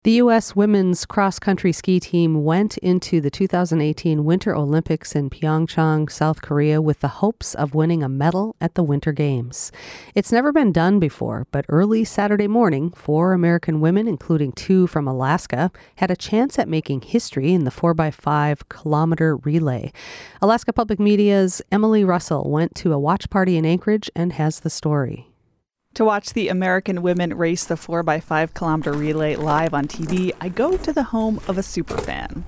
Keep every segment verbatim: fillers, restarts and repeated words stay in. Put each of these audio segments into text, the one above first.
The U S women's cross-country ski team went into the two thousand eighteen Winter Olympics in Pyeongchang, South Korea, with the hopes of winning a medal at the Winter Games. It's never been done before, but early Saturday morning, four American women, including two from Alaska, had a chance at making history in the four by five kilometer relay. Alaska Public Media's Emily Russell went to a watch party in Anchorage and has the story. To watch the American women race the four by five kilometer relay live on T V, I go to the home of a superfan.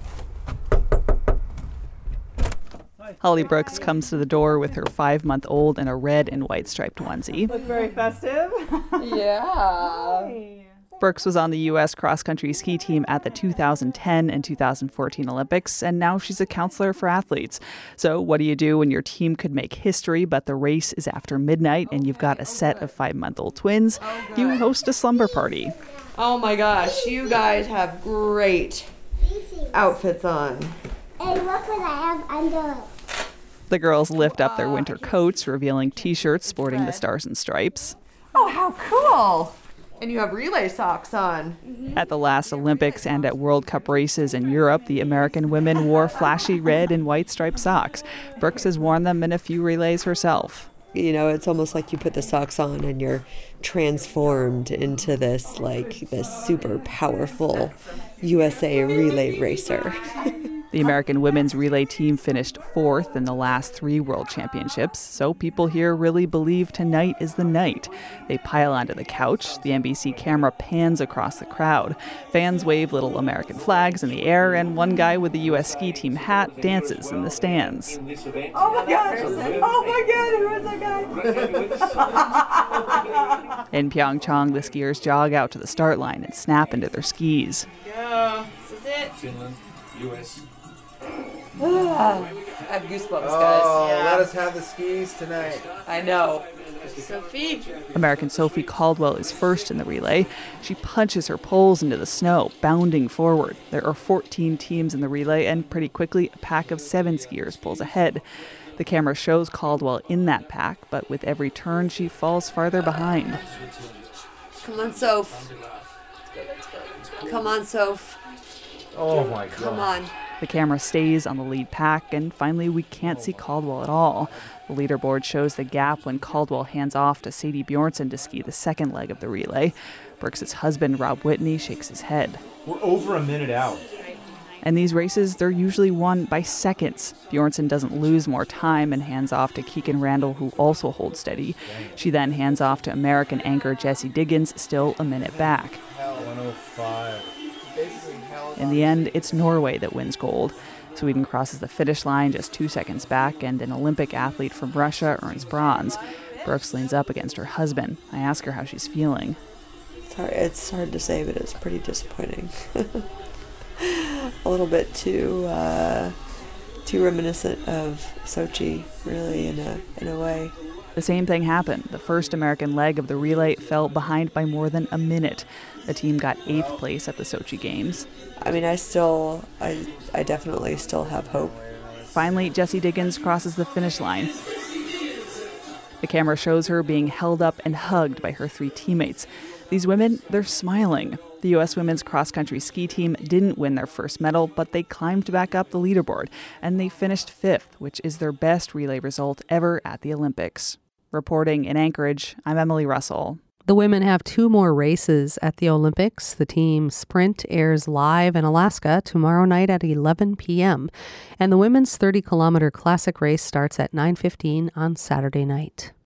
Holly Brooks comes to the door with her five-month-old in a red and white striped onesie. Look very festive. Yeah. Hey. Brooks was on the U S cross-country ski team at the two thousand ten and two thousand fourteen Olympics, and now she's a counselor for athletes. So what do you do when your team could make history, but the race is after midnight and you've got a set of five-month-old twins? You host a slumber party. Oh my gosh, you guys have great outfits on. Hey, look what I have under. The girls lift up their winter coats, revealing T-shirts sporting the stars and stripes. Oh, how cool! And you have relay socks on. Mm-hmm. At the last Olympics and at World Cup races in Europe, the American women wore flashy red and white striped socks. Brooks has worn them in a few relays herself. You know, it's almost like you put the socks on and you're transformed into this, like, this super powerful U S A relay racer. The American women's relay team finished fourth in the last three world championships, so people here really believe tonight is the night. They pile onto the couch. The N B C camera pans across the crowd. Fans wave little American flags in the air, and one guy with the U S ski team hat dances in the stands. Oh my gosh! Oh my god, who is that guy? In Pyeongchang, the skiers jog out to the start line and snap into their skis. Go. This is it. Finland, U S I have goosebumps, guys. Oh, Yeah. let us have the skis tonight. I know. Sophie. American Sophie Caldwell is first in the relay. She punches her poles into the snow, bounding forward. There are fourteen teams in the relay, and pretty quickly, a pack of seven skiers pulls ahead. The camera shows Caldwell in that pack, but with every turn, she falls farther behind. Come on, Soph. Come on, Soph. Oh my god. Come on. The camera stays on the lead pack, and finally we can't see Caldwell at all. The leaderboard shows the gap when Caldwell hands off to Sadie Bjornson to ski the second leg of the relay. Brooks' husband, Rob Whitney, shakes his head. We're over a minute out. And these races, they're usually won by seconds. Bjornson doesn't lose more time and hands off to Keegan Randall, who also holds steady. She then hands off to American anchor Jessie Diggins, still a minute back. one oh five. In the end, it's Norway that wins gold. Sweden crosses the finish line just two seconds back, and an Olympic athlete from Russia earns bronze. Brooks leans up against her husband. I ask her how she's feeling. It's hard, it's hard to say, but it's pretty disappointing. A little bit too uh, too reminiscent of Sochi, really, in a in a way. The same thing happened. The first American leg of the relay fell behind by more than a minute. The team got eighth place at the Sochi Games. I mean, I still, I, I definitely still have hope. Finally, Jessie Diggins crosses the finish line. The camera shows her being held up and hugged by her three teammates. These women, they're smiling. The U S women's cross-country ski team didn't win their first medal, but they climbed back up the leaderboard, and they finished fifth, which is their best relay result ever at the Olympics. Reporting in Anchorage, I'm Emily Russell. The women have two more races at the Olympics. The team sprint airs live in Alaska tomorrow night at eleven p.m. And the women's thirty kilometer classic race starts at nine fifteen on Saturday night.